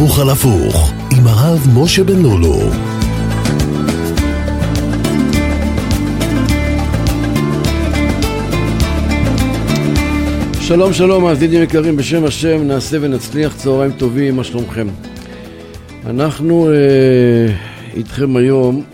הפוך על הפוך עם הרב משה בן לולו. שלום שלום מאזינים יקרים, בשם השם נעשה ונצליח. צהריים טובים, מה שלומכם? אנחנו איתכם היום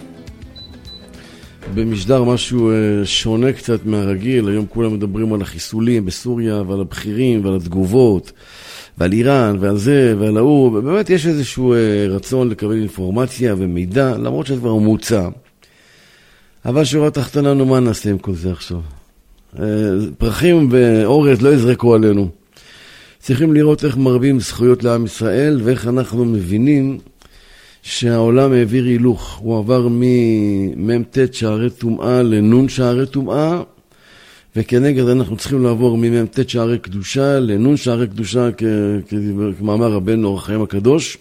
במשדר משהו שונה קצת מהרגיל. היום כולם מדברים על החיסולים בסוריה ועל הבחירים ועל התגובות ועל איראן ועל זה ועל ההוא, ובאמת יש איזשהו רצון לקבל אינפורמציה ומידע, למרות שזה כבר מוצע. אבל שורה תחתונה, מה נעשה עם כל זה עכשיו? פרחים ואורז לא יזרקו עלינו. צריכים לראות איך מרבים זכויות לעם ישראל, ואיך אנחנו מבינים שהעולם העביר הילוך. הוא עבר ממ"ט שערי טומאה לנון שערי טומאה, וכנגד אנחנו צריכים לעבור ממ"ט שערי קדושה לנון שערי קדושה, כמאמר רבנו אור החיים הקדוש.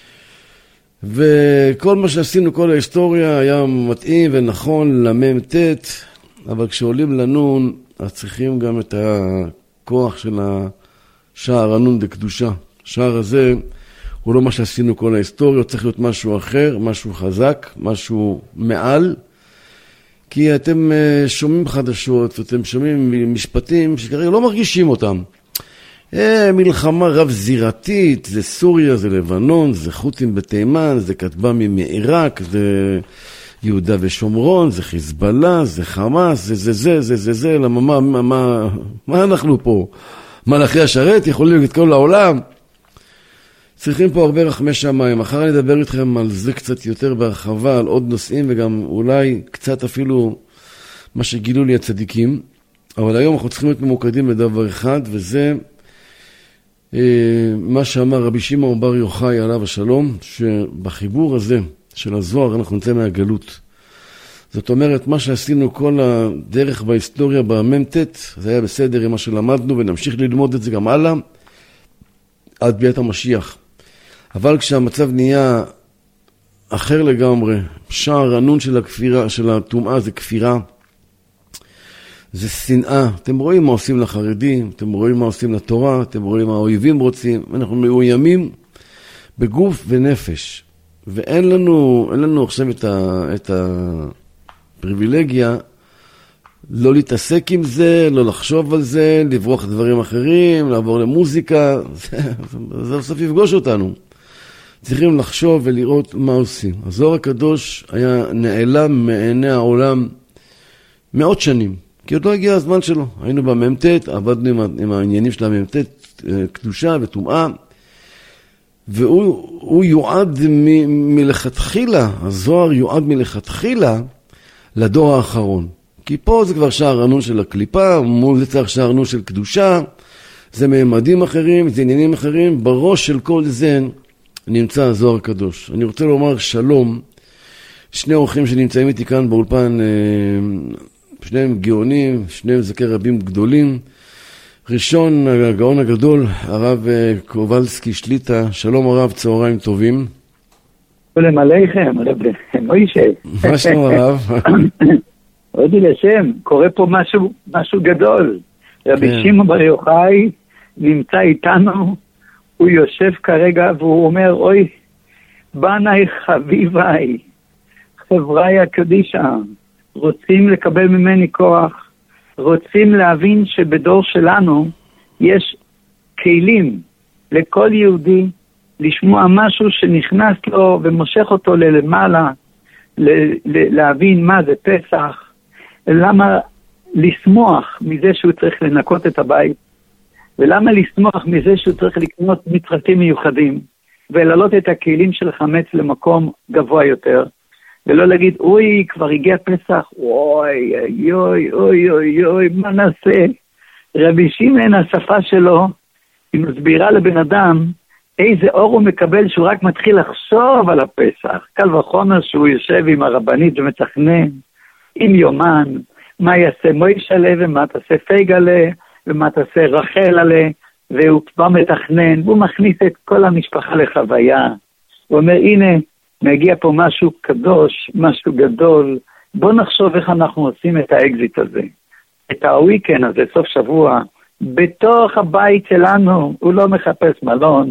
וכל מה שעשינו, כל ההיסטוריה, היה מתאים ונכון למ"ט, אבל כשעולים לנון, אז צריכים גם את הכוח של השער הנון דקדושה. השער הזה הוא לא מה שעשינו כל ההיסטוריה, צריך להיות משהו אחר, משהו חזק, משהו מעל. כי אתם שומעים חדשות, ואתם שומעים משפטים שכרגע לא מרגישים אותם. מלחמה רב זירתית, זה סוריה, זה לבנון, זה חות'ים בתימן, זה כטב"מים מעיראק, זה יהודה ושומרון, זה חיזבאללה, זה חמאס, זה, למה, מה אנחנו פה? מלאכי השרת יכולים את כל העולם? צריכים פה הרבה רחמי שמיים. מחר אני אדבר איתכם על זה קצת יותר בהרחבה, על עוד נושאים, וגם אולי קצת אפילו מה שגילו לי הצדיקים. אבל היום אנחנו צריכים להיות ממוקדים בדבר אחד, וזה מה שאמר רבי שמעון בר יוחאי עליו השלום, שבחיבור הזה של הזוהר אנחנו נצא מהגלות. זאת אומרת, מה שעשינו כל הדרך בהיסטוריה במ"ט, זה היה בסדר עם מה שלמדנו, ונמשיך ללמוד את זה גם הלאה, עד ביאת המשיח. אבל כשהמצב נהיה אחר לגמרי, שער הנון של הכפירה, של הטומאה, זה כפירה, זה שנאה. אתם רואים מה עושים לחרדים, אתם רואים מה עושים לתורה, אתם רואים מה האויבים רוצים. אנחנו מאוימים בגוף ונפש. ואין לנו עכשיו את הפריבילגיה לא להתעסק עם זה, לא לחשוב על זה, לברוח דברים אחרים, לעבור למוזיקה. זה בסוף יפגוש אותנו. צריכים לחשוב ולראות מה עושים. הזוהר הקדוש היה נעלם מעיני העולם מאות שנים, כי עוד לא הגיע הזמן שלו. היינו במ"ט, עבדנו עם העניינים של המ"ט, קדושה וטומאה, והוא יועד מלכתחילה, הזוהר יועד מלכתחילה לדור האחרון. כי פה זה כבר שער הנון של הקליפה, מול זה צריך שער הנון של קדושה, זה ממדים אחרים, זה עניינים אחרים. בראש של כל זה נמצא הזוהר הקדוש. אני רוצה לומר שלום, שני אורחים שנמצאים איתי כאן באולפן, שניהם גאונים, שניהם זכי רבים גדולים. ראשון, הגאון הגדול, הרב קובלסקי שליטה. שלום הרב, צהריים טובים. שלום עליכם, הרב מוישה. מה שלום הרב? הודי לשם, קורה פה משהו גדול. רבי שמעון בר יוחאי נמצא איתנו, הוא יושב כרגע והוא אומר, אוי, בניי חביביי, חבריי הקדישה, רוצים לקבל ממני כוח, רוצים להבין שבדור שלנו יש כלים לכל יהודי לשמוע משהו שנכנס לו ומושך אותו ללמעלה, להבין מה זה פסח, למה לשמוח מזה שהוא צריך לנקות את הבית, ולמה לשמוח מזה שהוא צריך לקנות מצרכים מיוחדים, ולעלות את הכלים של חמץ למקום גבוה יותר, ולא להגיד, אוי, כבר הגיע פסח, אוי, אוי, אוי, אוי, אוי, מה נעשה? רבי שמעון, השפה שלו, היא מסבירה לבן אדם, איזה אור הוא מקבל שהוא רק מתחיל לחשוב על הפסח. קל וחומר שהוא יושב עם הרבנית ומתכנן, עם יומן, מה יעשה מוישלה ומה תעשה פייגלה, ומה תעשה רחל עלה, והוא כבר מתכנן, והוא מכניס את כל המשפחה לחוויה. הוא אומר, הנה, מגיע פה משהו קדוש, משהו גדול, בוא נחשוב איך אנחנו עושים את האקזיט הזה, את הוויקנד הזה, סוף שבוע, בתוך הבית שלנו. הוא לא מחפש מלון,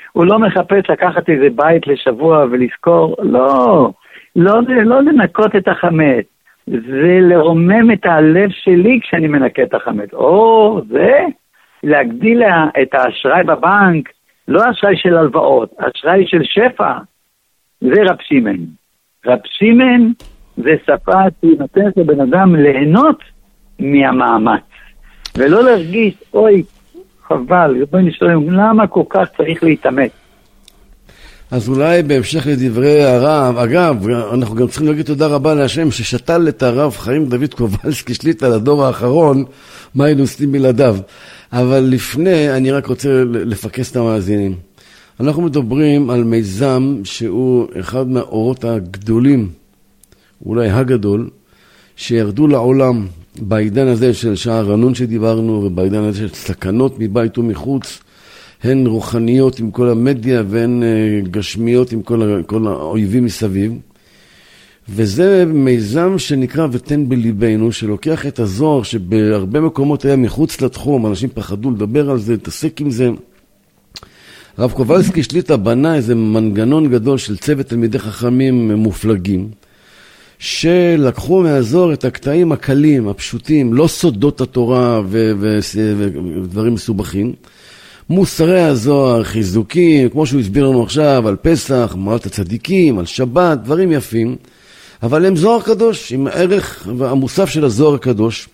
הוא לא מחפש לקחת איזה בית לשבוע ולזכור, לא לנקות את החמץ, זה לרומם את הלב שלי כשאני מנקה את החמץ. זה להגדיל את האשראי בבנק, לא אשראי של הלוואות, אשראי של שפע. זה רב שמעון. רב שמעון זה שפה שהיא נותנת לבן אדם ליהנות מהמאמץ, ולא להרגיש, אוי, חבל, למה כל כך צריך להתאמץ? אז אולי בהמשך לדברי הרב, אגב, אנחנו גם צריכים להגיד תודה רבה להשם ששתל את הרב חיים דוד קובלסקי שליט"א לדור האחרון, מה היינו עושים בלעדיו. אבל לפני, אני רק רוצה לפקס את המאזינים. אנחנו מדברים על מיזם שהוא אחד מהאורות הגדולים, אולי הגדול, שירדו לעולם בעידן הזה של שער רנון שדיברנו, ובעידן הזה של סכנות מבית ומחוץ, הן רוחניות עם כל המדיה והן גשמיות עם כל האויבים מסביב. וזה מיזם שנקרא ותן בליבנו, שלוקח את הזוהר שבהרבה מקומות היה מחוץ לתחום, אנשים פחדו לדבר על זה, להתעסק עם זה. הרב קובלסקי שליט"א בנה איזה מנגנון גדול של צוות תלמידי חכמים מופלגים, שלקחו מהזוהר את הקטעים הקלים, הפשוטים, לא סודות התורה ודברים מסובכים, מוסרי הזוהר, חיזוקים, כמו שהוא הסביר לנו עכשיו, על פסח, מעלת הצדיקים, על שבת, דברים יפים, אבל הם זוהר קדוש, עם הערך והמוסף של הזוהר הקדוש,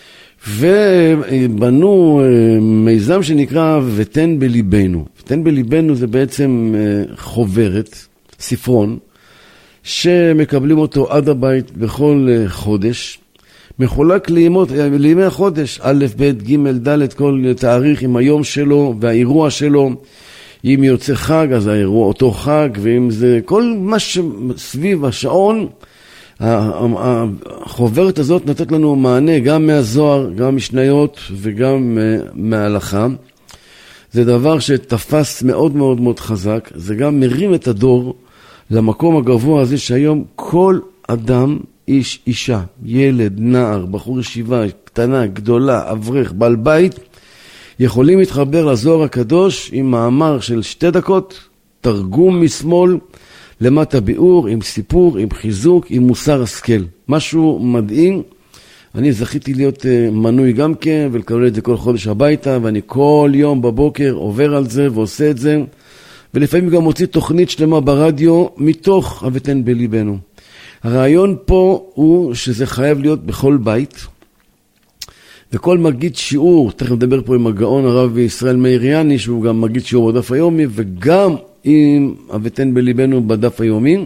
ובנו מיזם שנקרא ותן בליבנו. ותן בליבנו זה בעצם חוברת, ספרון, שמקבלים אותו עד הבית בכל חודש, מחולק לימי החודש, א', ב', ג', ד', כל תאריך עם היום שלו והאירוע שלו. אם יוצא חג, אז האירוע אותו חג, ואם זה כל מה שסביב השעון, החוברת הזאת נתת לנו מענה גם מהזוהר, גם משניות וגם מההלכה. זה דבר שתפס מאוד מאוד מאוד חזק, זה גם מרים את הדור למקום הגבוה הזה שהיום כל אדם, איש, אישה, ילד, נער, בחור ישיבה, קטנה, גדולה, אברך, בעל בית, יכולים להתחבר לזוהר הקדוש עם מאמר של 2 דקות, תרגום משמאל, למטה ביאור, עם סיפור, עם חיזוק, עם מוסר השכל. משהו מדהים. אני זכיתי להיות מנוי גם כן, ולקבל את זה כל חודש הביתה, ואני כל יום בבוקר עובר על זה ועושה את זה, ולפעמים גם מוציא תוכנית שלמה ברדיו מתוך ותן בליבנו. הרעיון פה הוא שזה חייב להיות בכל בית, וכל מגיד שיעור, תכף נדבר פה עם הגאון הרב ישראל מאיריאני, שהוא גם מגיד שיעור בדף היומי, וגם עם ותן בליבנו בדף היומי,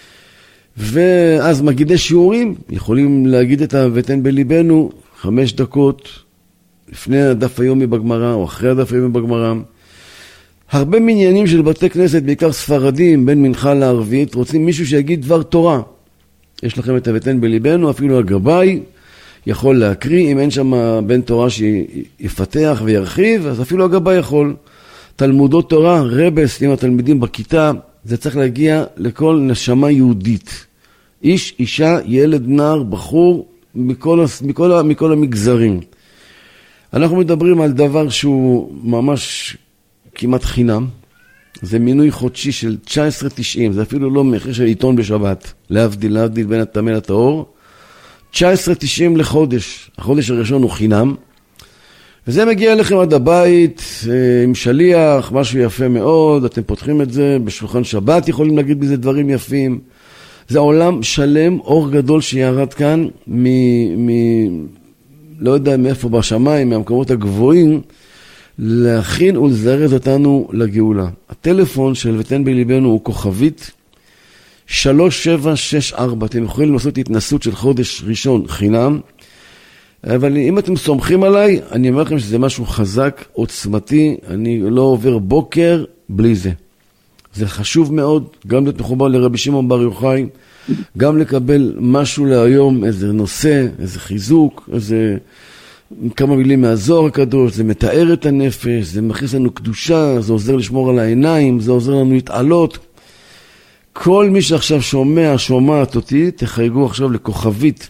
ואז מגידי שיעורים יכולים להגיד את ותן בליבנו 5 דקות לפני הדף היומי בגמרא, או אחרי הדף היומי בגמרא. הרבה מניינים של בתי כנסת, בעיקר ספרדים, בין מנחה לערבית, רוצים מישהו שיגיד דבר תורה. יש לכם את ותן בליבנו, אפילו הגבאי יכול להקריא, אם אין שם בן תורה שיפתח וירחיב, אז אפילו הגבאי יכול. תלמודות תורה, רבס עם התלמידים בכיתה, זה צריך להגיע לכל נשמה יהודית. איש, אישה, ילד, נער, בחור, מכל המגזרים. אנחנו מדברים על דבר שהוא ממש כמעט חינם. זה מינוי חודשי של 19.90, זה אפילו לא מחיר של עיתון בשבת, להבדיל בין הטמא לטהור. 19.90 לחודש, החודש הראשון הוא חינם, וזה מגיע אליכם עד הבית עם שליח, משהו יפה מאוד, אתם פותחים את זה, בשולחן שבת יכולים להגיד בזה דברים יפים. זה עולם שלם, אור גדול שירד כאן, לא יודע מאיפה בשמיים, מהמקומות הגבוהים, להכין ולזרז אותנו לגאולה. הטלפון של ותן בליבנו הוא כוכבית 3764, אתם יכולים לעשות התנסות של חודש ראשון חינם, אבל אם אתם סומכים עליי, אני אומר לכם שזה משהו חזק, עוצמתי, אני לא עובר בוקר בלי זה. זה חשוב מאוד, גם להיות מחובר לרבי שמעון בר יוחאי, גם לקבל משהו להיום, איזה נושא, איזה חיזוק, איזה כמה מילים מהזוהר הקדוש, זה מתאר את הנפש, זה מכניס לנו קדושה, זה עוזר לשמור על העיניים, זה עוזר לנו להתעלות. כל מי שעכשיו שומעת אותי, תחייגו עכשיו לכוכבית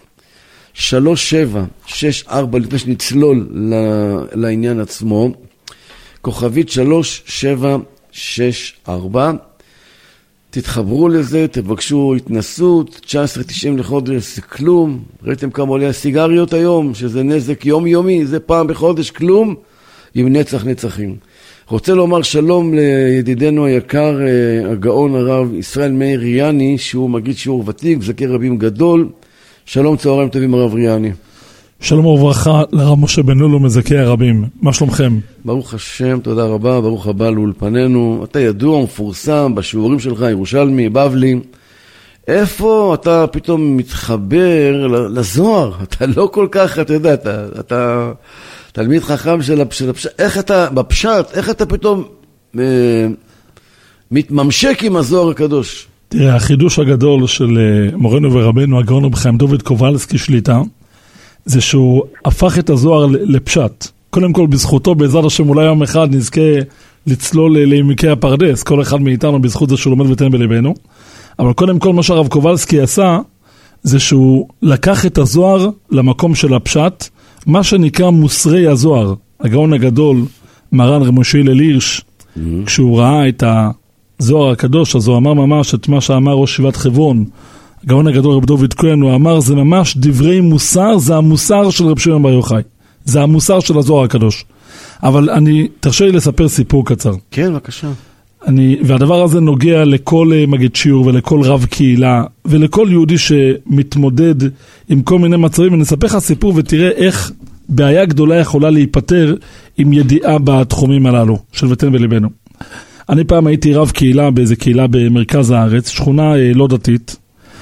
3764, לפני שנצלול לעניין עצמו, כוכבית 3764, תתחברו לזה, תבקשו התנסות, 19.90 לחודש, זה כלום. ראיתם כמה עולה הסיגריות היום, שזה נזק יומיומי, זה פעם בחודש כלום, עם נצח נצחים. רוצה לומר שלום לידידנו היקר, הגאון הרב ישראל מאיר ריאני, שהוא מגיד שיעור ותיק, זקר רבים גדול. שלום, צהריים טובים הרב ריאני. שלום וברכה לרב משה בן לולו מזכי הרבים, מה שלומכם? ברוך השם, תודה רבה, ברוך הבא לאולפנינו. אתה ידוע, מפורסם בשיעורים שלך, ירושלמי, בבלי. איפה אתה פתאום מתחבר לזוהר? אתה לא כל כך, אתה יודע, אתה תלמיד חכם של הפשט, איך אתה, בפשט, איך אתה פתאום מתממשק עם הזוהר הקדוש? תראה, החידוש הגדול של מורנו ורבנו, הגאון רבי חיים דוד קובלסקי שליטה, זה שהוא הפך את הזוהר לפשט. קודם כל בזכותו, בעזרת השם, אולי יום אחד נזכה לצלול לעמקי הפרדס, כל אחד מאיתנו בזכות זה שהוא לומד ותן בלבנו. אבל קודם כל מה שהרב קובלסקי עשה, זה שהוא לקח את הזוהר למקום של הפשט, מה שנקרא מוסרי הזוהר. הגאון הגדול, מרן רב משה הלל הירש, כשהוא ראה את הזוהר הקדוש, אז הוא אמר ממש את מה שאמר ראש ישיבת חברון, הגאון הגדול רב דוד כהן, הוא אמר, זה ממש דברי מוסר, זה המוסר של רב שמעון בר יוחאי. זה המוסר של הזוהר הקדוש. אבל תרשה לי לספר סיפור קצר. כן, בבקשה. והדבר הזה נוגע לכל מגיד שיעור ולכל רב קהילה, ולכל יהודי שמתמודד עם כל מיני מצבים, ונספר לך סיפור ותראה איך בעיה גדולה יכולה להיפטר עם ידיעה בתחומים הללו, של ותן בלבנו. אני פעם הייתי רב קהילה באיזה קהילה במרכז הארץ, שכונה לא דתית,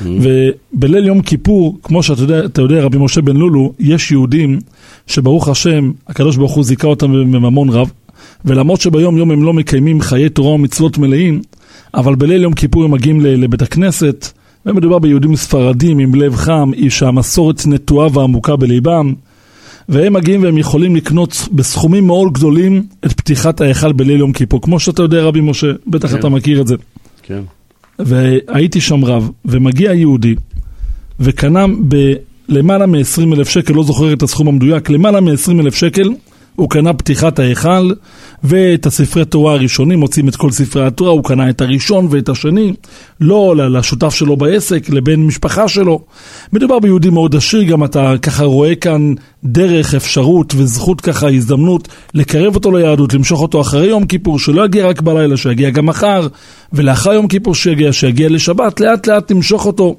ובליל יום כיפור, כמו שאתה יודע, רבי משה בן לולו, יש יהודים שברוך השם, הקדוש ברוך הוא זיכה אותם בממון רב, ולמרות שביום יום הם לא מקיימים חיי תורה ומצוות מלאים, אבל בליל יום כיפור הם מגיעים לבית הכנסת, ומדובר ביהודים ספרדים עם לב חם, שהמסורת נטועה ועמוקה בליבם, והם מגיעים והם יכולים לקנות בסכומים מאוד גדולים את פתיחת ההיכל בליל יום כיפור, כמו שאתה יודע רבי משה, בטח כן. אתה מכיר את זה. כן. והייתי שם רב, ומגיע יהודי, וקנה למעלה מ-20,000 שקל, לא זוכר את הסכום המדויק, למעלה מ-20,000 שקל, הוא קנה פתיחת ההיכל, ואת הספרי תורה הראשונים, מוצאים את כל ספרי התורה, הוא קנה את הראשון ואת השני, לא לשותף שלו בעסק, לבן משפחה שלו. מדובר ביהודי מאוד עשיר, גם אתה ככה רואה כאן דרך, אפשרות וזכות ככה, הזדמנות, לקרב אותו ליהדות, למשוך אותו אחרי יום כיפור, שלא יגיע רק בלילה, שיגיע גם מחר, ולאחר יום כיפור שיגיע לשבת, לאט לאט תמשוך אותו.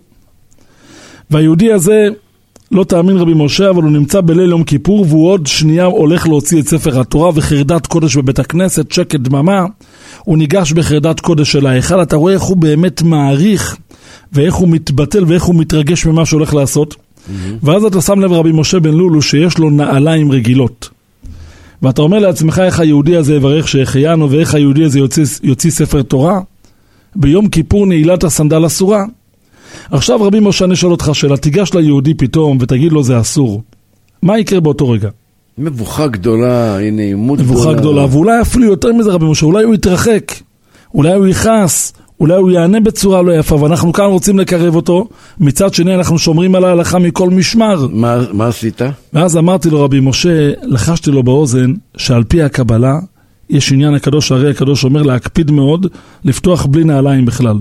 והיהודי הזה, לא תאמין רבי משה, אבל הוא נמצא בליל יום כיפור, והוא עוד שנייה הולך להוציא את ספר התורה וחרדת קודש בבית הכנסת, שקט דממה. הוא ניגש בחרדת קודש של ההיכל, אתה רואה איך הוא באמת מעריך, ואיך הוא מתבטל ואיך הוא מתרגש ממה שהולך לעשות. ואז אתה שם לב רבי משה בן לולו שיש לו נעליים רגילות. ואתה אומר לעצמך איך היהודי הזה יברך שהחיינו, ואיך היהודי הזה יוציא ספר תורה. ביום כיפור נעילת הסנדל אסורה. עכשיו רבי משה נשאל אותך שאלה, תיגש ליהודי פתאום ותגיד לו זה אסור. מה יקרה באותו רגע? מבוכה גדולה, נעימות גדולה. מבוכה גדולה, ואולי אפילו יותר מזה רבי משה, אולי הוא יתרחק, אולי הוא יכעס, אולי הוא יענה בצורה לא יפה, ואנחנו כאן רוצים לקרב אותו, מצד שני אנחנו שומרים על ההלכה מכל משמר. מה עשית? ואז אמרתי לו רבי משה, לחשתי לו באוזן, שעל פי הקבלה, יש עניין הקדוש, הרי הקדוש אומר להקפיד מאוד, לפתוח בלי נעליים בכלל.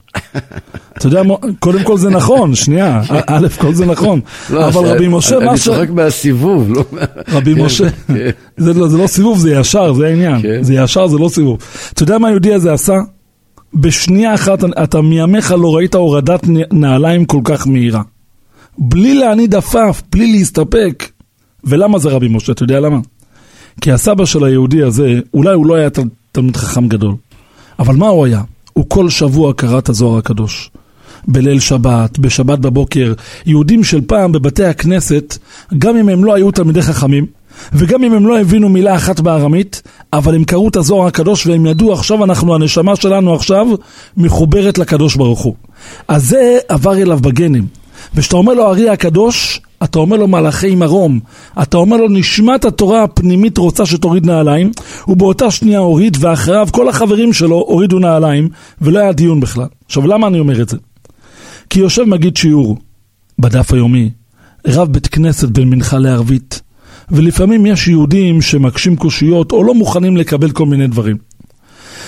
אתה יודע, קודם כל זה נכון, שנייה, א' כל זה נכון, אבל רבי משה, אני צוחק מהסיבוב, לא... רבי משה, זה לא סיבוב, זה ישר, זה העניין, זה ישר, זה לא סיבוב. אתה יודע מה היהודי הזה עשה? בשנייה אחת, אתה מימיך לא ראית הורדת נעליים כל כך מהירה, בלי להניד עפף, בלי להסתפק. ולמה זה רבי משה? אתה יודע למה? כי הסבא של היהודי הזה, אולי הוא לא היה תלמיד חכם גדול, אבל מה הוא היה? הוא כל שבוע קרא את הזוהר הקדוש. בליל שבת, בשבת בבוקר, יהודים של פעם בבתי הכנסת, גם אם הם לא היו תלמידי חכמים, וגם אם הם לא הבינו מילה אחת בארמית, אבל הם קראו את הזוהר הקדוש והם ידעו עכשיו הנשמה שלנו עכשיו מחוברת לקדוש ברוך הוא. אז זה עבר אליו בגנים. ושאתה אומר לו ארי הקדוש, אתה אומר לו מלאכי מרום, אתה אומר לו נשמת התורה הפנימית רוצה שתוריד נעליים, ובאותה שנייה הוריד, ואחריו כל החברים שלו הורידו נעליים, ולא היה דיון בכלל. עכשיו למה אני אומר את זה? כי יושב מגיד שיעור בדף היומי, רב בית כנסת בין מנחה לערבית, ולפעמים יש יהודים שמקשים קושיות או לא מוכנים לקבל כל מיני דברים.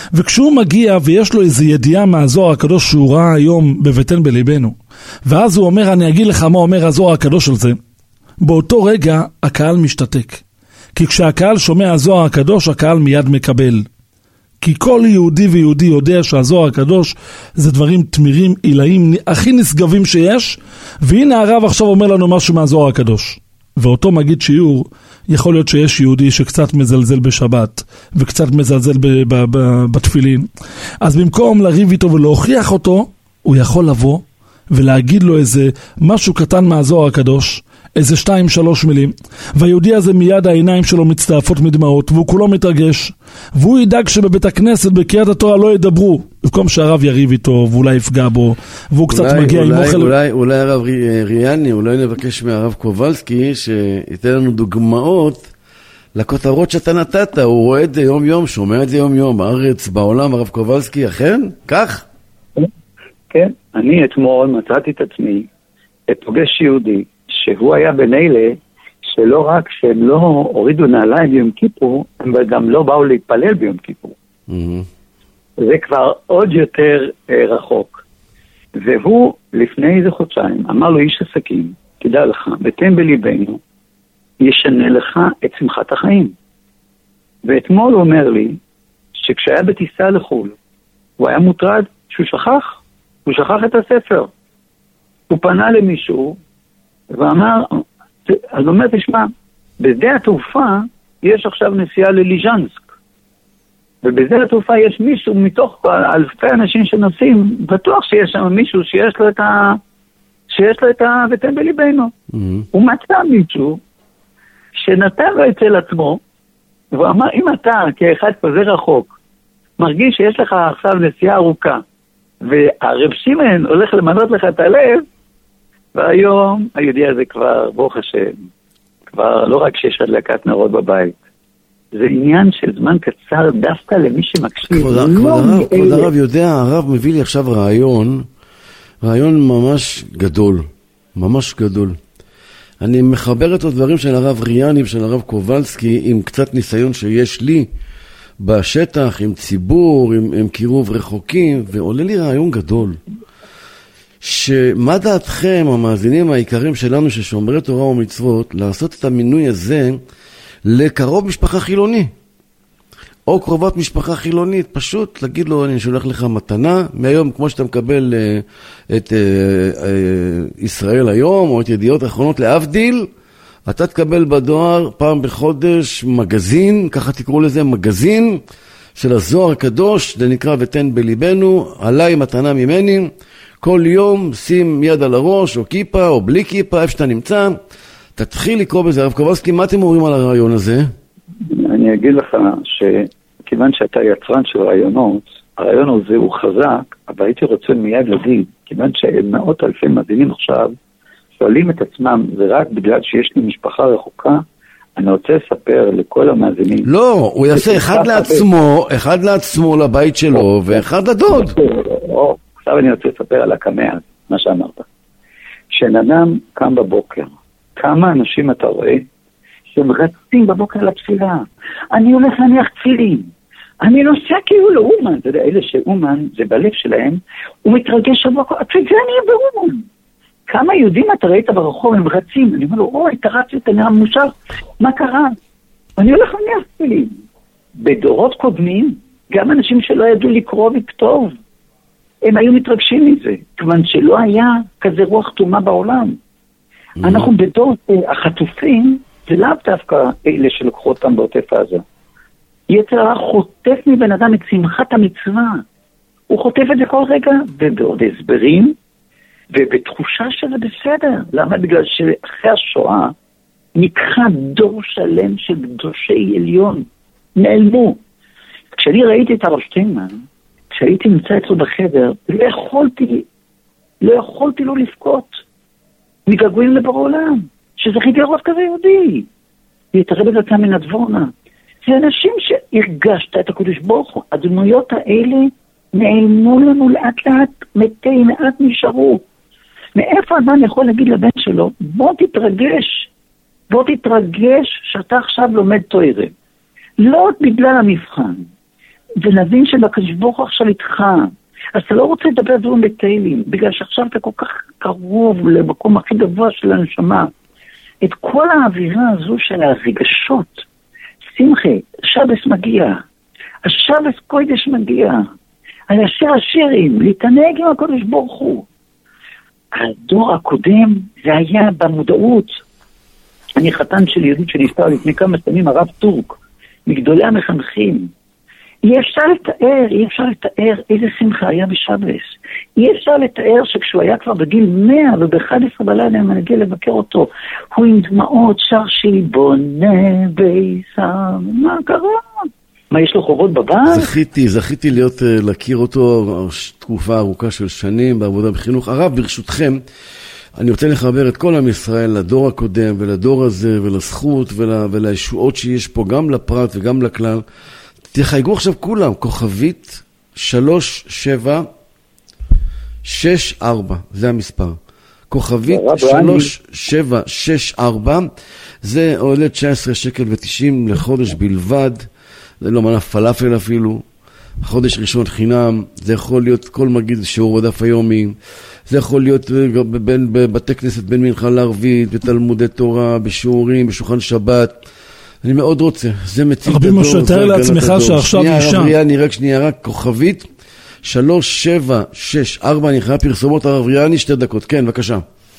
וכשהוא מגיע ויש לו איזו ידיעה מהזוהר הקדוש שהוא ראה היום בבטן בליבנו, ואז הוא אומר, אני אגיד לך מה אומר הזוהר הקדוש על זה, באותו רגע הקהל משתתק. כי כשהקהל שומע הזוהר הקדוש, הקהל מיד מקבל. כי כל יהודי ויהודי יודע שהזוהר הקדוש זה דברים תמירים, עילאים, הכי נשגבים שיש, והנה הרב עכשיו אומר לנו משהו מהזוהר הקדוש. ואותו מגיד שיעור, יכול להיות שיש יהודי שקצת מזלזל בשבת, וקצת מזלזל בתפילין. אז במקום לריב איתו ולהוכיח אותו, הוא יכול לבוא ולהגיד לו איזה משהו קטן מהזוהר הקדוש, איזה 2-3 מילים, והיהודי הזה מיד העיניים שלו מצטעפות מדמעות, והוא כולו מתרגש, והוא ידאג שבבית הכנסת בקריאת התורה לא ידברו, במקום שהרב יריב איתו ואולי יפגע בו, והוא קצת מגיע עם אוכל. אולי הרב ריאני, אולי נבקש מהרב קובלסקי שייתן לנו דוגמאות לכותרות שאתה נתת, הוא רואה את זה יום יום, שומע את זה יום יום, בארץ, בעולם. הרב קובלסקי, אכן? כך? כן, אני אתמול מצאתי את עצמי, פוגש יהודי, שהוא היה בין אלה שלא רק שהם לא הורידו נעליים ביום כיפור, הם גם לא באו להתפלל ביום כיפור. זה כבר עוד יותר רחוק. והוא לפני איזה חודשיים אמר לו, איש עסקים, תדע לך, בטן בליבנו ישנה לך את שמחת החיים. ואתמול הוא אומר לי שכשהיה בטיסה לחול, הוא היה מוטרד שהוא שכח את הספר. הוא פנה למישהו ואמר, אז אומר, תשמע, בשדה התעופה יש עכשיו נסיעה לליז'נסק, ובשדה התעופה יש מישהו מתוך אלפי אנשים שנוסעים, בטוח שיש שם מישהו שיש לו את הבטן בליבנו. הוא מצא מישהו שנתן לו אצל עצמו, והוא אמר, אם אתה כאחד כזה רחוק מרגיש שיש לך עכשיו נסיעה ארוכה, והרב שמעון הולך למנות לך את הלב, והיום היהודי הזה כבר, ברוך השם, כבר לא רק שיש הדלקת נרות בבית, זה עניין של זמן קצר דווקא למי שמקשיב. כבוד הרב יודע, הרב מביא לי עכשיו רעיון ממש גדול, ממש גדול. אני מחבר את הדברים של הרב ריאני ושל הרב קובלסקי עם קצת ניסיון שיש לי בשטח, עם ציבור, עם קירוב רחוקים, ועולה לי רעיון גדול. שמה דעתכם, המאזינים העיקרים שלנו ששומרי תורה ומצוות, לעשות את המינוי הזה לקרוב משפחה חילוני, או קרובת משפחה חילונית, פשוט להגיד לו, אני שולח לך מתנה, מהיום כמו שאתה מקבל את ישראל היום, או את ידיעות האחרונות להבדיל, אתה תקבל בדואר פעם בחודש מגזין, ככה תקראו לזה מגזין, של הזוהר הקדוש, זה נקרא ותן בליבנו, עליי מתנה ממני, כל יום שים יד על הראש, או כיפה, או בלי כיפה, איפה שאתה נמצא, תתחיל לקרוא בזה. הרב קובלסקי, מה אתם אומרים על הרעיון הזה? אני אגיד לך שכיוון שאתה יצרן של רעיונות, הרעיון הזה הוא חזק, אבל הייתי רוצה מיד להגיד, כיוון שמאות אלפי מאזינים עכשיו שואלים את עצמם, זה רק בגלל שיש לי משפחה רחוקה, אני רוצה לספר לכל המאזינים. לא, הוא יעשה אחד לעצמו לבית שלו, ואחד לדוד. עכשיו אני רוצה לספר על הקמע, מה שאמרת. כשאדם קם בבוקר, כמה אנשים אתה רואה שהם רצים בבוקר לתפילה. אני הולך להניח תפילין. אני נוסע כאילו לאומן. אתה יודע, אלה שאומן זה בלב שלהם, הוא מתרגש בבוקר, זה אני אהיה באומן. כמה יהודים אתה ראית ברחוב, הם רצים. אני אומר לו, אוי, אתה רץ אתה נראה מושב, מה קרה? אני הולך להניח תפילין. בדורות קודמים, גם אנשים שלא ידעו לקרוא וכתוב, הם היו מתרגשים מזה, כיוון שלא היה כזה רוח תאומה בעולם. אנחנו בדור החטופים, זה לאו דווקא אלה שלקחו אותם בעוטף עזה. יצר הרע חוטף מבן אדם את שמחת המצווה. הוא חוטף את זה כל רגע, ובעוד הסברים, ובתחושה שזה בסדר. למה? בגלל שאחרי השואה, נקחה דור שלם של קדושי עליון. נעלמו. כשאני ראיתי את הרב שטיינמן, כשהייתי נמצא אצלו בחדר, לא יכולתי לו לבכות. מגעגועים לבורא עולם, שזכיתי לראות כזה יהודי. להתערב את עצמם מן הדבורנה. זה אנשים שהרגשת את הקדוש ברוך הוא. הדמויות האלה נעלמו לנו לאט לאט, מתי מעט נשארו. מאיפה אדם יכול להגיד לבן שלו, בוא תתרגש שאתה עכשיו לומד תורה. לא בגלל המבחן, ונבין שהקדוש ברוך הוא עכשיו איתך. אז אתה לא רוצה לדבר דברים בטיילים, בגלל שעכשיו אתה כל כך קרוב למקום הכי גבוה של הנשמה. את כל האווירה הזו של הרגשות, שמחה, שבס מגיע, השבס קודש מגיע, על השיר השירים, להתענג עם הקודש ברוך הוא. הדור הקודם זה היה במודעות. אני חתן של יהודית שנפטר לפני כמה שנים, הרב טורק, מגדולי המחנכים. אי אפשר לתאר איזה שמחה היה בשבס. אי אפשר לתאר שכשהוא היה כבר בגיל 100 וב-11 בלילה הם נגיע לבקר אותו, הוא עם דמעות שר שיבונה ביסם. מה קרה? מה, יש לו חובות בבית? זכיתי להכיר אותו תקופה ארוכה של שנים בעבודה בחינוך. הרב, ברשותכם, אני רוצה לחבר את כל עם ישראל לדור הקודם ולדור הזה ולזכות ולישועות שיש פה גם לפרט וגם לכלל. תחייגו עכשיו כולם, כוכבית 3764, זה המספר. כוכבית 3764, זה עולה 19 שקל ו90 לחודש בלבד, זה לא מנה פלאפל אפילו, חודש ראשון חינם, זה יכול להיות כל מגיד שיעור בדף היומי, זה יכול להיות בבתי כנסת בין מנחה לערבית, בתלמודי תורה, בשיעורים, בשולחן שבת, אני מאוד רוצה, זה מציל רבי משה, תאר לעצמך שעכשיו אישה. רק שנייה, כוכבית 3764, אני חייב פרסומות הרב ריאני, 2 דקות, כן, בבקשה.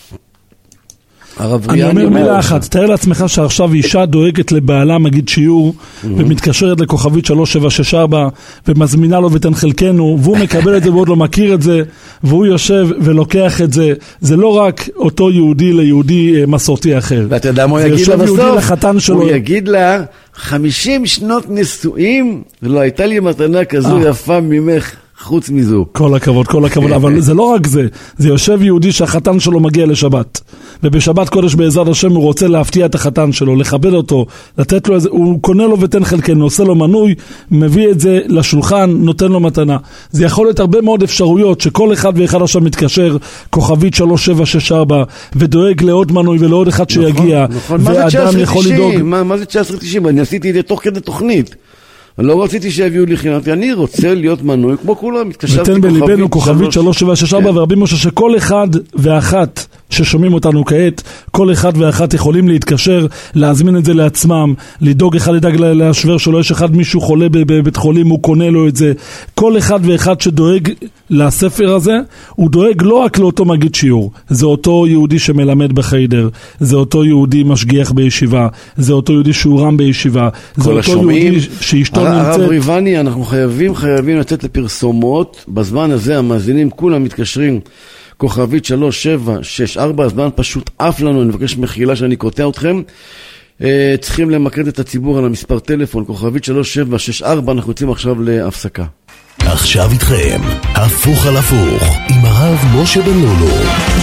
אני אומר מילה אחת, תאר לעצמך שעכשיו אישה דואגת לבעלה מגיד שיעור ומתקשרת לכוכבית 3764 ומזמינה לו ותן חלקנו, והוא מקבל את זה ועוד לא מכיר את זה, והוא יושב ולוקח את זה. זה לא רק אותו יהודי ליהודי מסורתי אחר, ואתה יודע מה הוא יגיד לה בסוף? הוא יגיד לה 50 שנות נשואים ולא הייתה לי מתנה כזו יפה ממך חוץ מזו. כל הכבוד, אבל זה לא רק זה, זה יושב יהודי שהחתן שלו מגיע לשבת, ובשבת קודש בעזרת השם הוא רוצה להפתיע את החתן שלו, לכבד אותו, לתת לו איזה, הוא קונה לו ותן חלקנו, עושה לו מנוי, מביא את זה לשולחן, נותן לו מתנה. זה יכול להיות הרבה מאוד אפשרויות, שכל אחד ואחד עכשיו מתקשר, כוכבית 3764, ודואג לעוד מנוי ולעוד אחד שיגיע, ואדם יכול לדאוג. מה זה 1990? אני עשיתי את זה תוך כדי תוכנית. אני לא רציתי שיביאו לי חינם, אני רוצה להיות מנוי כמו כולם, ותן בליבנו כוכבית 3764, ורבי משה שכל אחד ואחת ששומעים אותנו כעת, כל אחד ואחת יכולים להתקשר, להזמין את זה לעצמם, לדאוג אחד לדאג להשבר שלו, יש אחד מישהו חולה בבית חולים, הוא קונה לו את זה. כל אחד ואחד שדואג לספר הזה, הוא דואג לא רק לאותו מגיד שיעור, זה אותו יהודי שמלמד בחיידר, זה אותו יהודי משגיח בישיבה, זה אותו יהודי שורם בישיבה, זה אותו יהודי שאשתו נמצאת. הרב ריבני, אנחנו חייבים לצאת לפרסומות, בזמן הזה המאזינים כולם מתקשרים, כוכבית 3764, הזמן פשוט עף לנו, אני מבקש מחילה שאני קוטע אתכם, צריכים למקד את הציבור על המספר טלפון, כוכבית 3764, אנחנו יוצאים עכשיו להפסקה. עכשיו איתכם, הפוך על הפוך, עם הרב משה בן לולו.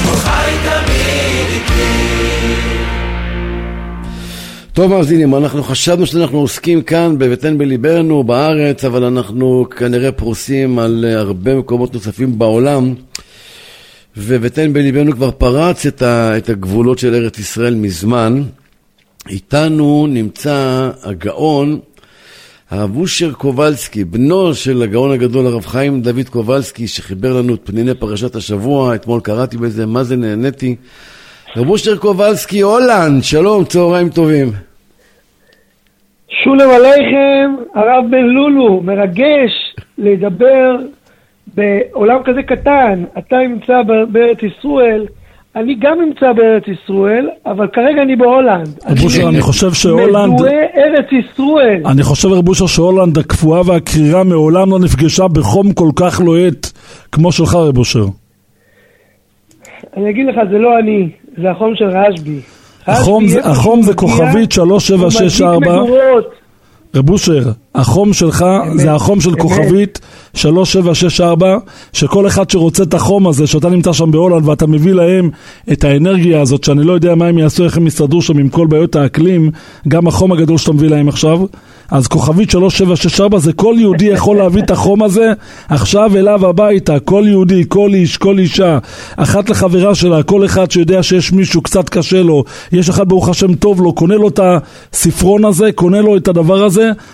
טוב מאזינים, אנחנו חשבנו שאנחנו עוסקים כאן ותן בליבנו בארץ, אבל אנחנו כנראה פרוסים על הרבה מקומות נוספים בעולם, ותן בליבנו כבר פרץ את הגבולות של ארץ ישראל מזמן. איתנו נמצא הגאון הרב אושר קובלסקי, בנו של הגאון הגדול הרב חיים דוד קובלסקי, שחיבר לנו את פניני פרשת השבוע. אתמול קראתי בזה, מה זה נהניתי. רב אושר קובלסקי, הולנד, שלום, צהריים טובים. שולם עליכם, הרב בן לולו, מרגש לדבר בעולם כזה קטן. אתה נמצא בארץ ישראל, אני גם נמצא בארץ ישראל, אבל כרגע אני בהולנד. רב אושר, אני חושב שהולנד... מדועי ארץ ישראל. אני חושב, רב אושר, שהולנד הקפואה והקרירה מעולם לא נפגשה בחום כל כך לוהט כמו שלך, רב אושר. אני אגיד לך, זה לא אני, זה החום של רשב"י. החום זה כוכבית 3764. רב אושר, החום שלך זה החום של כוכבית 3764, שכל אחד שרוצה את החום הזה, שאתה נמצא שם בהולנד ואתה מביא להם את האנרגיה הזאת, שאני לא יודע מה הם יעשו, איך הם יסתדרו שם עם כל בעיות האקלים, גם החום הגדול שאתה מביא להם עכשיו. אז כוכבית 3764 זה כל יהודי יכול להביא את החום הזה עכשיו אליו הביתה, כל יהודי, כל איש, כל אישה, אחת לחברה שלה, כל אחד שיודע שיש מישהו קצת קשה לו, יש אחד ברוך השם טוב לו, קונה לו את הספרון הזה, קונה לו את הדבר הזה, וכל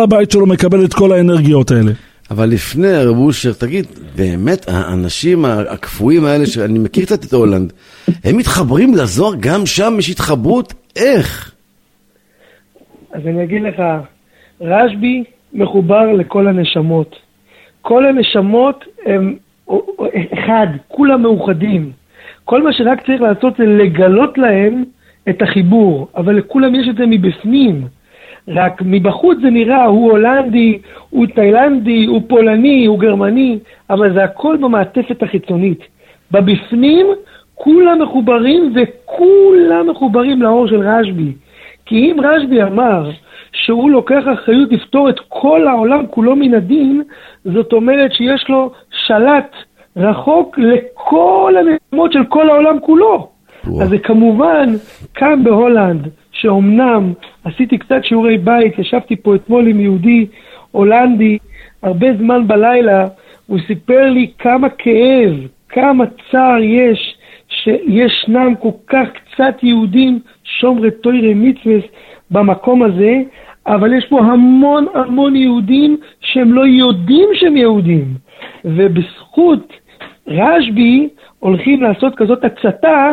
הבית שלו מקבל את כל האנרגיות האלה. אבל לפני הרב אושר, תגיד, באמת האנשים הקפואים האלה, שאני מכיר קצת את הולנד, הם מתחברים לזוהר? גם שם יש התחברות? איך? אז אני אגיד לך, רשב"י מחובר לכל הנשמות. כל הנשמות הם אחד, כולם מאוחדים. כל מה שרק צריך לעשות זה לגלות להם את החיבור, אבל לכולם יש את זה מבפנים. רק מבחוץ זה נראה, הוא הולנדי, הוא תאילנדי, הוא פולני, הוא גרמני, אבל זה הכל במעטפת החיצונית. בבפנים כולם מחוברים וכולם מחוברים לאור של רשב"י. כי אם רשב"י אמר שהוא לוקח אחריות לפתור את כל העולם כולו מן הדין, זאת אומרת שיש לו שלט רחוק לכל הנשמות של כל העולם כולו. אז זה כמובן כאן בהולנד, שאומנם עשיתי קצת שיעורי בית, ישבתי פה אתמול עם יהודי הולנדי, הרבה זמן בלילה, הוא סיפר לי כמה כאב, כמה צער יש, שישנם כל כך קצת יהודים שומרי תורה מצוות במקום הזה, אבל יש פה המון המון יהודים שהם לא יודעים שהם יהודים, ובזכות רשב"י הולכים לעשות כזאת הצתה,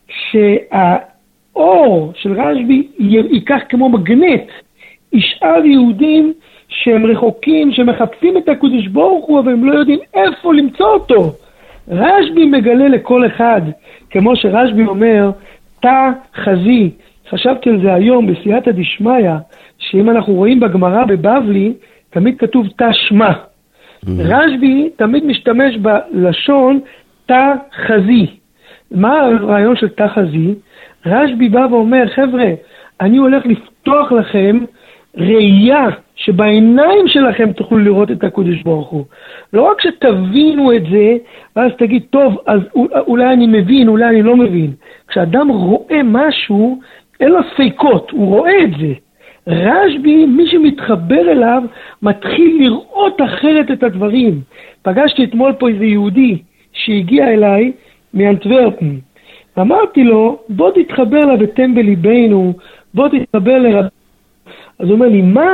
שהאור של רשב"י ייקח כמו מגנט, ישאל יהודים שהם רחוקים, שמחפשים את הקדוש ברוך הוא, אבל הם לא יודעים איפה למצוא אותו. רשב"י מגלה לכל אחד, כמו שרשב"י אומר, תא חזי. חשבתי על זה היום בסייעתא דשמיא, שאם אנחנו רואים בגמרא בבבלי, תמיד כתוב תא שמע. רשב"י תמיד משתמש בלשון תא חזי. מה הרעיון של תא חזי? רשב"י בא ואומר, חבר'ה, אני הולך לפתוח לכם ראייה שבעיניים שלכם תוכלו לראות את הקדוש ברוך הוא. לא רק שתבינו את זה, ואז תגיד, טוב, אז אולי אני מבין, אולי אני לא מבין. כשאדם רואה משהו, אין לו ספקות, הוא רואה את זה. רשב"י, מי שמתחבר אליו, מתחיל לראות אחרת את הדברים. פגשתי אתמול פה איזה יהודי שהגיע אליי מאנטוורפן. אמרתי לו, בוא תתחבר לבטם בליבנו, בוא תתחבר לרבי. אז הוא אומר לי, מה?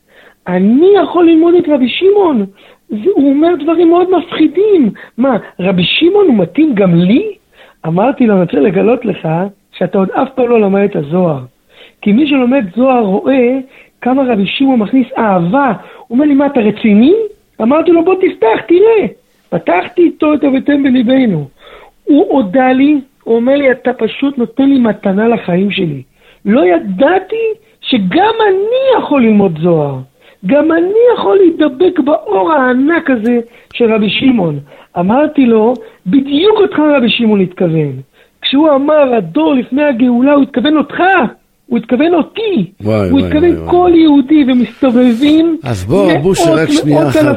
אני יכול ללמוד את רבי שמעון? הוא אומר דברים מאוד מפחידים. מה, רבי שמעון הוא מתאים גם לי? אמרתי לו, אני רוצה לגלות לך שאתה עוד אף פעם לא למד את הזוהר. כי מי שלומד זוהר רואה כמה רבי שמעון מכניס אהבה. הוא אומר לי, מה, אתה רציני? אמרתי לו, בוא תפתח, תראה. פתחתי איתו את הבטם בליבנו. הוא הודע לי, הוא אומר לי, אתה פשוט נותן לי מתנה לחיים שלי. לא ידעתי שגם אני יכול ללמוד זוהר. גם אני יכול להידבק באור הענק הזה של רבי שמעון. אמרתי לו, בדיוק אותך רבי שמעון התכוון. כשהוא אמר, הדור לפני הגאולה, הוא התכוון אותך. הוא התכוון אותי. הוא התכוון כל יהודי ומסתובבים. אז בוא, רב אושר, רק שנייה אחת.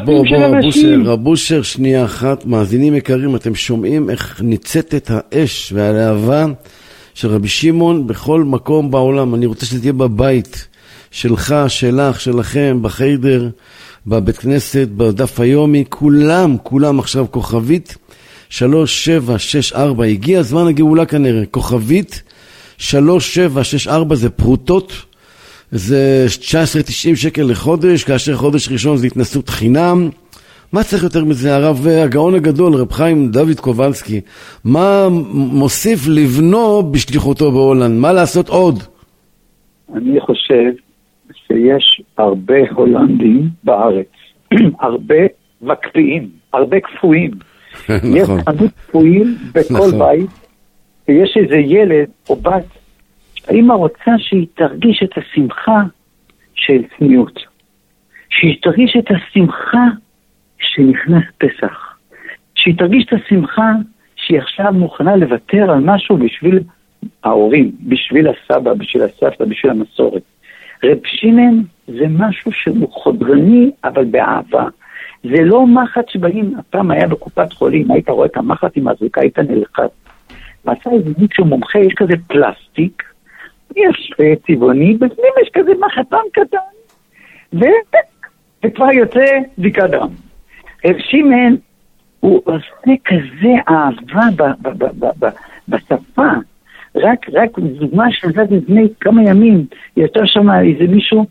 רב אושר, שנייה אחת. מאזינים יקרים, אתם שומעים איך ניצתת האש והלהבה של רבי שמעון בכל מקום בעולם. אני רוצה שזה תהיה בבית שלך, שלך, שלכם, בחיידר, בבית כנסת, בדף היומי. כולם עכשיו כוכבית 3764. הגיע זמן הגאולה כנראה. כוכבית 3764 זה פרוטות, זה 19.90 שקל לחודש, כאשר חודש ראשון זה התנסות חינם. מה צריך יותר מזה? הרב הגאון הגדול, רב חיים דוד קובלסקי, מה מוסיף לבנו בשליחותו בהולנד? מה לעשות עוד? אני חושב שיש הרבה הולנדים בארץ, הרבה מקפיאים, הרבה כפויים. יש חנות כפויים בכל בית, ויש איזה ילד או בת, האמא רוצה שהיא תרגיש את השמחה של צניעות, שהיא תרגיש את השמחה שנכנס פסח, שהיא תרגיש את השמחה שהיא עכשיו מוכנה לוותר על משהו בשביל ההורים, בשביל הסבא, בשביל הסבתא, בשביל המסורת. רב שמעון זה משהו שהוא חודרני אבל באהבה. זה לא מחט שבאים, הפעם היה בקופת חולים, היית רואה את המחט עם הזריקה, היית נלחץ. מצא איזה מישהו מומחה, יש כזה פלסטיק, יש צבעוני, בפנים יש כזה מחטן קטן, וכבר יוצא בדיקת דם. רב שמעון הוא עושה כזה אהבה בשפה, רק דוגמה שעזת לפני כמה ימים, יצא שם איזה מישהו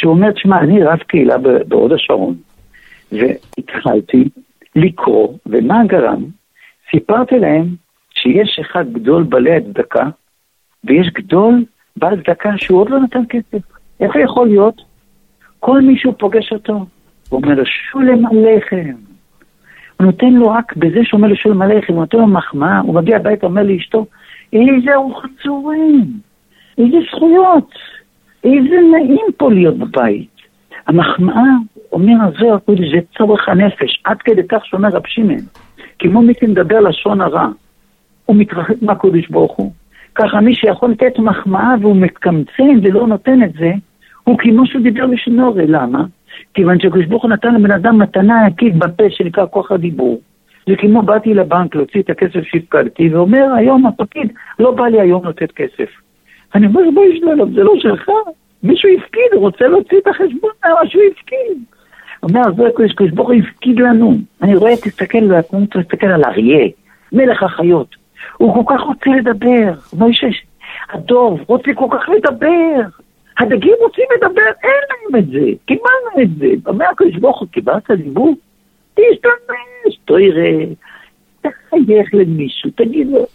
שהוא אומר, תשמע, אני רב קהילה בהוד השרון, והתחלתי לקרוא, ומה גרם? סיפרתי להם שיש אחד גדול בעלי הצדקה, ויש גדול בעל צדקה שהוא עוד לא נתן כסף. איך יכול להיות? כל מישהו פוגש אותו, הוא אומר לו, שולם עליכם. הוא נותן לו רק בזה שאומר לו שולם עליכם, הוא נותן לו מחמאה, הוא מגיע הביתה, אומר לאשתו, איזה ארוחת צהריים, איזה זכויות, איזה נעים פה להיות בבית. המחמאה, אומר הזוהר, זה צורך הנפש, עד כדי כך שאומר רב שמעון, כמו מי שמדבר לשון הרע, הוא מתרחק מהקודש ברוך הוא. ככה מי שיכול לתת מחמאה והוא מתקמצן ולא נותן את זה, הוא כמו שהוא דיבר לשנורא. למה? כיוון שהקודש ברוך הוא נתן לבן אדם מתנה ענקית בפה שנקרא כוח הדיבור. זה כמו באתי לבנק להוציא את הכסף שהפקדתי, ואומר היום הפקיד לא בא לי היום לתת כסף. אני אומר בוא ישלו, זה לא שלך, מישהו הפקיד, הוא רוצה להוציא את החשבון מה שהוא הפקיד. אומר זה הקודש ברוך הוא הפקיד לנו. אני רואה, תסתכל על אריה, מלך החיות. הוא כל כך רוצה לדבר, מוישש, הדוב רוצה כל כך לדבר, הדגים רוצים לדבר, אין להם את זה, קיבלנו את זה, אומר הקדוש ברוך הוא, קיבלת דיבור? תשתמש, תראה, תחייך למישהו, תגיד לו,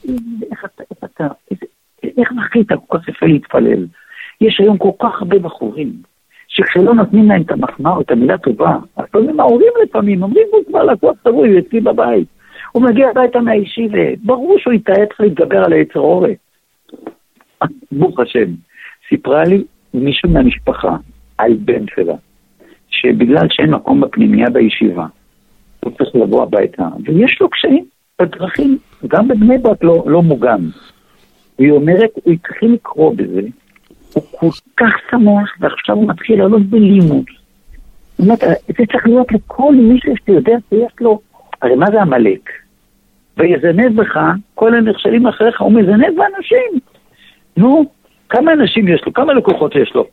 איך מחית כל כך יפה להתפלל? יש היום כל כך הרבה בחורים, שכשלא נותנים להם את המחמאה או את המילה טובה, לפעמים ההורים לפעמים, אומרים הוא כבר לקוח תבואי, אצלי בבית. הוא מגיע הביתה מהישיבה, ברור שהוא יתעץ להתגבר על היצר אורת. ברוך השם, סיפרה לי מישהו מהמשפחה על בן שלה, שבגלל שאין מקום בפנימייה בישיבה, הוא צריך לבוא הביתה, ויש לו קשיים בדרכים, גם בבני ברק לא מוגן. והיא אומרת, הוא התחיל לקרוא בזה, הוא כל כך שמח, ועכשיו הוא מתחיל לעלות בלימוד. זאת אומרת, זה צריך להיות לכל מישהו שאתה יודע שיש לו, הרי מה זה המלאק? ויזנב בך, כל הנכשלים אחריך, הוא מזנב באנשים. נו, כמה אנשים יש לו? כמה לקוחות יש לו?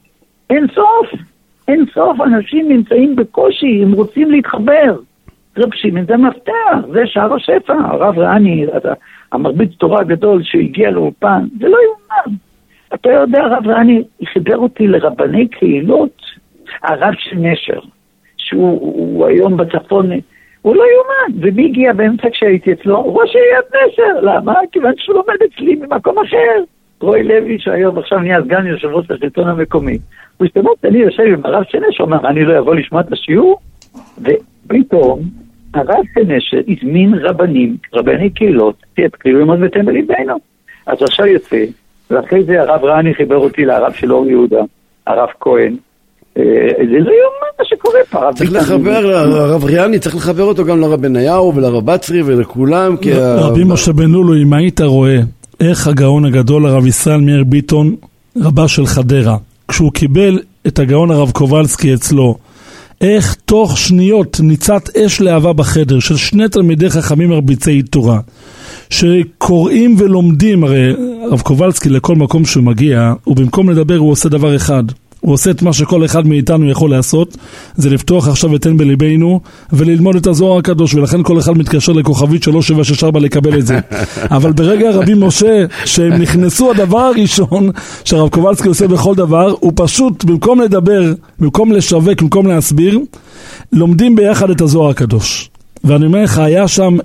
אין סוף, אנשים נמצאים בקושי, הם רוצים להתחבר. רב שמעון זה מפתח, זה שער השפע, הרב רעני, המרביץ תורה הגדול שהגיע לאולפן, זה לא יאומן. אתה יודע, הרב רעני חיבר אותי לרבני קהילות, הרב של נשר, שהוא היום בצפון, הוא לא יאומן, ומי הגיע באמצע כשהייתי אצלו? ראש עיריית נשר, למה? כיוון שהוא לומד אצלי ממקום אחר. רוי לוי שהיום עכשיו נהיה סגן יושב ראש השלטון המקומי, הוא השתמעות, אני יושב עם הרב של נשר, אומר, אני לא אבוא לשמוע את השיעור, ופתאום הרב של נשר הזמין רבני קהילות, תקריאו ללמוד ותן בליבנו. אז עכשיו יוצא, ואחרי זה הרב רעני חיבר אותי לרב של אור יהודה, הרב כהן, זה לא יאומן מה שקורה פה. צריך לחבר, הרב ריאני, צריך לחבר אותו גם לרב בניהו ולרב בצרי ולכולם. רבי משה בן לולו, אם היית רואה איך הגאון הגדול הרב ישראל מאיר ביטון, רבה של חדרה, כשהוא קיבל את הגאון הרב קובלסקי אצלו, איך תוך שניות ניצת אש להבה בחדר של שני תלמידי חכמים מרביצי תורה, שקוראים ולומדים. הרי הרב קובלסקי לכל מקום שהוא מגיע, ובמקום לדבר הוא עושה דבר אחד, הוא עושה את מה שכל אחד מאיתנו יכול לעשות, זה לפתוח עכשיו ותן בליבנו וללמוד את הזוהר הקדוש, ולכן כל אחד מתקשר לכוכבית 3764 לקבל את זה. אבל ברגע רבי משה שהם נכנסו, הדבר הראשון שהרב קובלסקי עושה בכל דבר, הוא פשוט במקום לדבר, במקום לשווק, במקום להסביר, לומדים ביחד את הזוהר הקדוש. ואני אומר לך, היה שם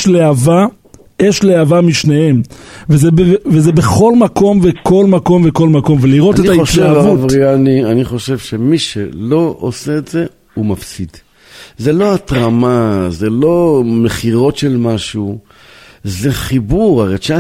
אש להבה משניהם, וזה בכל מקום וכל מקום וכל מקום, ולראות את ההתלהבות. אני חושב שמי שלא עושה את זה, הוא מפסיד. זה לא התרמה, זה לא מחירות של משהו, זה חיבור. הרי 19.90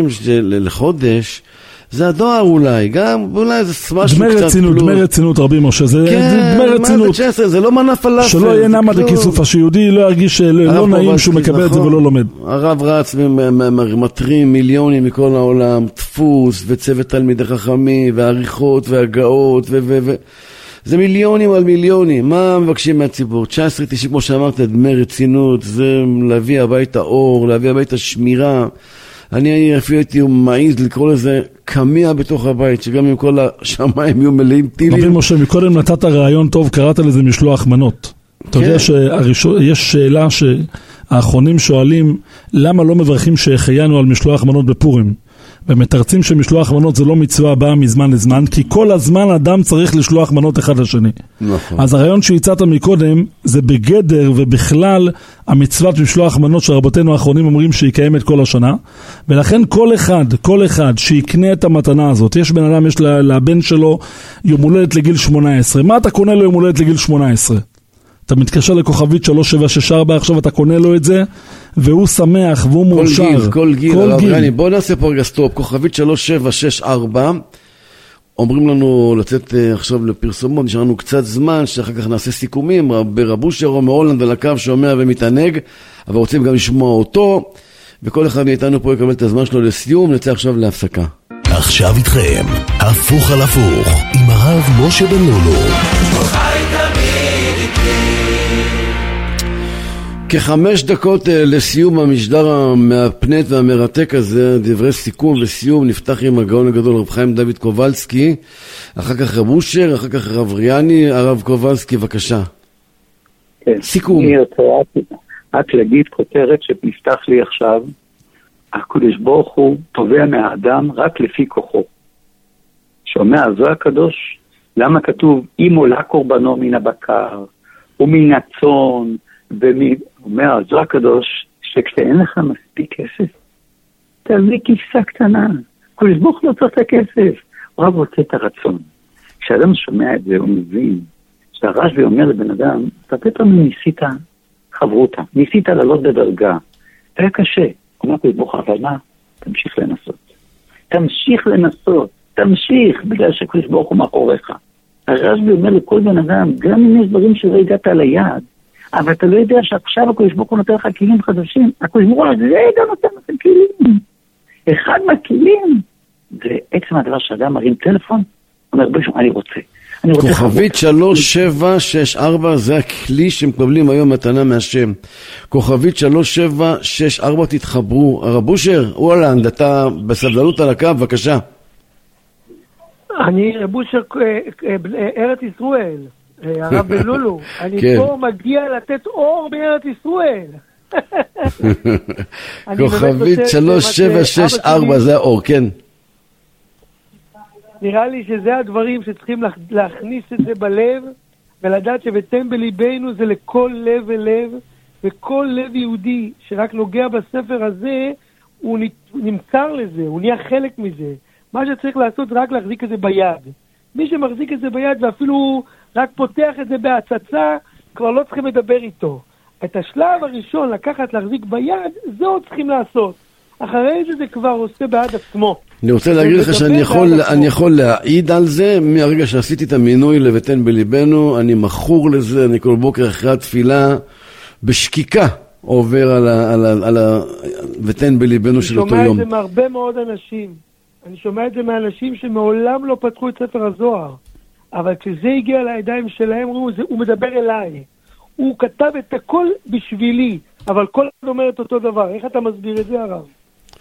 לחודש, זה הדואר אולי, גם אולי זה משהו קצת פלוס. דמי רצינות רבי משה, זה דמי רצינות. זה לא מנה פלאפל. שלא יהיה נמה דקיסופה, שיהודי לא ירגיש שלא נעים שהוא מקבל את זה ולא לומד. הרב רץ ומטרים מיליונים מכל העולם, דפוס וצוות תלמידי חכמים, והעריכות והגאות, זה מיליונים על מיליונים. מה מבקשים מהציבור? 19.90 כמו שאמרת, דמי רצינות, זה להביא הביתה אור, להביא הביתה שמירה. אני אפילו הייתי מעיז לקרוא לזה קמיע בתוך הבית, שגם עם כל השמיים יהיו מלאים טילים. רבי משה, מקודם נתת רעיון טוב, קראת לזה משלוח מנות. אתה יודע שיש שאלה שהאחרונים שואלים, למה לא מברכים שהחיינו על משלוח מנות בפורים? ומתרצים שמשלוח מנות זה לא מצווה הבאה מזמן לזמן, כי כל הזמן אדם צריך לשלוח מנות אחד לשני. נכון. אז הרעיון שהצעת מקודם, זה בגדר ובכלל המצוות משלוח מנות שרבותינו האחרונים אומרים שהיא קיימת כל השנה, ולכן כל אחד שיקנה את המתנה הזאת, יש בן אדם, יש לבן שלו יום הולדת לגיל 18, מה אתה קונה לו יום הולדת לגיל 18? אתה מתקשר לכוכבית 3764, עכשיו אתה קונה לו את זה, והוא שמח, והוא מאושר. כל גיל. בוא נעשה פה רגע סטופ, כוכבית 3764, אומרים לנו לצאת עכשיו לפרסומות, נשאר לנו קצת זמן, שאחר כך נעשה סיכומים, רב אושר או מהולנד על הקו שומע ומתענג, אבל רוצים גם לשמוע אותו, וכל אחד מאיתנו פה יקבל את הזמן שלו לסיום, נצא עכשיו להפסקה. עכשיו איתכם, הפוך על הפוך, עם הרב משה בן לולו. כ5 דקות לסיום המשדר המהפנט והמרתק הזה, דברי סיכום וסיום, נפתח עם הגאון הגדול רב חיים דוד קובלסקי, אחר כך רב אושר, אחר כך רב ריאני. הרב קובלסקי, בבקשה. כן. סיכום. אני רוצה רק להגיד כותרת שנפתח לי עכשיו, הקדוש ברוך הוא תובע מהאדם רק לפי כוחו. שומע, זו הקדוש, למה כתוב, אם עולה קורבנו מן הבקר, ומן הצאן, אומר, זו הקדוש, שכשאין לך מספיק כסף, תביא כבשה קטנה. הקדוש ברוך הוא לא צריך את הכסף, הוא רק רוצה את הרצון. כשאדם שומע את זה, הוא מבין, שהרשב"י אומר לבן אדם, אתה פתאום ניסית חברותה, ניסית לעלות בדרגה, זה היה קשה. אומר הקדוש ברוך הוא, אבל מה? תמשיך לנסות. תמשיך, בגלל שהקדוש ברוך הוא מאחוריך. הרשב"י אומר לכל בן אדם, גם אם יש דברים שלא הגעת ליעד, אבל אתה לא יודע שעכשיו הקדוש ברוך הוא נותן לך כלים חדשים, הקדוש ברוך הוא גם נותן לך כלים. אחד מהכלים, זה עצם הדבר שאדם מרים טלפון, אומר, בשום, אני רוצה. כוכבית 3764, זה הכלי שמקבלים היום מתנה מהשם. כוכבית 3764, תתחברו. הרב אושר, הולנד, אתה בסבלנות על הקו, בבקשה. אני רב אושר ארץ ישראל, הרב בן לולו, אני פה מגיע לתת אור בארץ ישראל. כוכבית 3764, זה האור, כן. נראה לי שזה הדברים שצריכים להכניס את זה בלב, ולדעת שבתם בליבנו זה לכל לב ולב, וכל לב יהודי שרק נוגע בספר הזה, הוא נמצא לזה, הוא נהיה חלק מזה. מה שצריך לעשות רק להחזיק את זה ביד. מי שמחזיק את זה ביד ואפילו רק פותח את זה בהצצה, כבר לא צריכים לדבר איתו. את השלב הראשון לקחת להחזיק ביד, זה עוד צריכים לעשות. אחרי זה כבר עושה בעד עצמו. אני רוצה להגיד לך שאני יכול להעיד על זה, מהרגע שעשיתי את המינוי לבטן בליבנו, אני מכור לזה, אני כל בוקר אחרי התפילה, בשקיקה עובר על הבטן בליבנו של אותו יום. אני שומע את זה מהרבה מאוד אנשים, אני שומע את זה מאנשים שמעולם לא פתחו את ספר הזוהר, אבל כשזה הגיע לידיים שלהם, הוא מדבר אליי, הוא כתב את הכל בשבילי, אבל כל אחד אומר את אותו דבר. איך אתה מסביר את זה, הרב?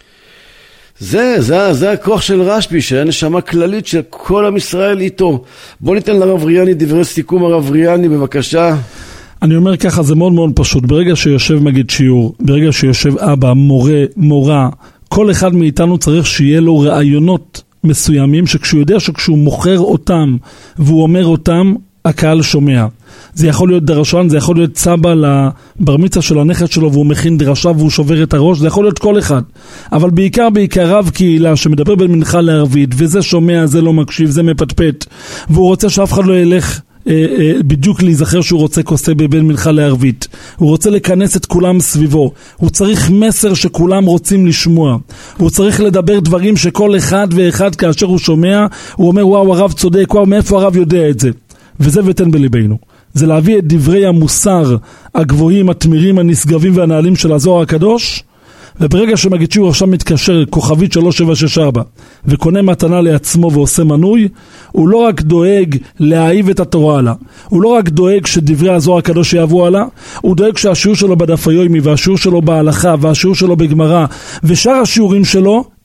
זה הכוח של רשב"י, שהיה נשמה כללית של כל עם ישראל איתו. בוא ניתן לרב ריאני דברי סיכום. הרב ריאני, בבקשה. אני אומר ככה, זה מאוד מאוד פשוט. ברגע שיושב מגיד שיעור, ברגע שיושב אבא, מורה, מורה, כל אחד מאיתנו צריך שיהיה לו רעיונות מסוימים, שכשהוא יודע שכשהוא מוכר אותם והוא אומר אותם, הקהל שומע. זה יכול להיות דרשן, זה יכול להיות סבא לבר מצווה של הנכד שלו והוא מכין דרשה והוא שובר את הראש, זה יכול להיות כל אחד. אבל בעיקר רב קהילה שמדבר בין מנחה לערבית, וזה שומע, זה לא מקשיב, זה מפטפט, והוא רוצה שאף אחד לא ילך בדיוק להיזכר שהוא רוצה כוסה בין מנחה לערבית. הוא רוצה לכנס את כולם סביבו. הוא צריך מסר שכולם רוצים לשמוע. הוא צריך לדבר דברים שכל אחד ואחד כאשר הוא שומע, הוא אומר וואו הרב צודק, וואו מאיפה הרב יודע את זה. וזה ותן בליבנו. זה להביא את דברי המוסר הגבוהים, התמירים, הנשגבים והנעלים של הזוהר הקדוש, וברגע שמגיד שיעור עכשיו מתקשר כוכבית 3764 וקונה מתנה לעצמו ועושה מנוי, הוא לא רק דואג להאהיב את התורה עלה, הוא לא רק דואג שדברי הזוהר הקדוש יעברו עלה, הוא דואג שהשיעור שלו בדף היומי והשיעור שלו בהלכה והשיעור שלו בגמרא ושאר השיעורים שלו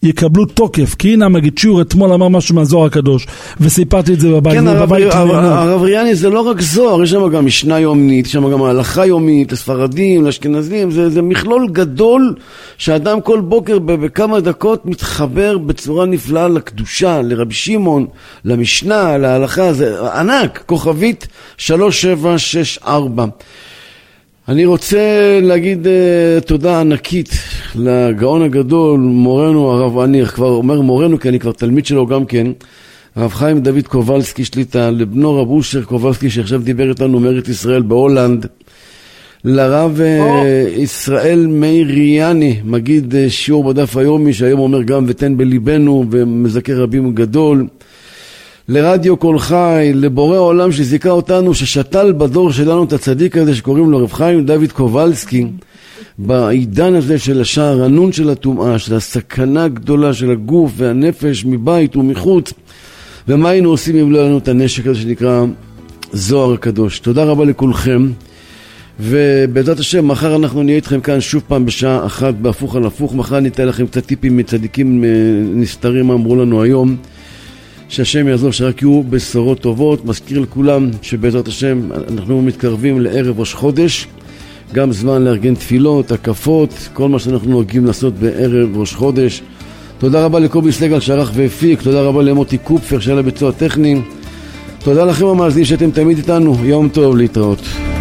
יקבלו תוקף, כי הנה המגיד שיעור אתמול אמר משהו מהזוהר הקדוש, וסיפרתי את זה בבית. כן, הרב ריאני זה לא רק זוהר, יש שם גם משנה יומית, יש שם גם הלכה יומית, לספרדים, לאשכנזים, זה מכלול גדול, שאדם כל בוקר בכמה דקות מתחבר בצורה נפלאה לקדושה, לרבי שמעון, למשנה, להלכה, זה ענק, כוכבית 3764. אני רוצה להגיד תודה ענקית לגאון הגדול, מורנו הרב, אני כבר אומר מורנו כי אני כבר תלמיד שלו גם כן, הרב חיים דוד קובלסקי שליטה, לבנו רב אושר קובלסקי שעכשיו דיבר איתנו מארץ ישראל בהולנד, לרב ישראל מאיר ריאני, מגיד שיעור בדף היומי שהיום אומר גם ותן בליבנו ומזכר רבים גדול, לרדיו כל חי, לבורא העולם שזיכה אותנו, ששתל בדור שלנו את הצדיק הזה שקוראים לו רב חיים דוד קובלסקי, בעידן הזה של השערנון של הטומאה, של הסכנה הגדולה של הגוף והנפש מבית ומחוץ, ומה היינו עושים אם לא לנו את הנשק הזה שנקרא זוהר הקדוש. תודה רבה לכולכם, ובעזרת השם מחר אנחנו נהיה איתכם כאן שוב פעם בשעה 1 בהפוך על הפוך. מחר ניתן לכם קצת טיפים מצדיקים נסתרים מה אמרו לנו היום, שהשם יעזור שרק יהיו בשורות טובות. מזכיר לכולם שבעזרת השם אנחנו מתקרבים לערב ראש חודש, גם זמן לארגן תפילות, הקפות, כל מה שאנחנו נוהגים לעשות בערב ראש חודש. תודה רבה לקובי סגל שערך והפיק, תודה רבה למוטי קופפר שהיה לביצוע טכני, תודה לכם המאזינים שאתם תמיד איתנו, יום טוב, להתראות.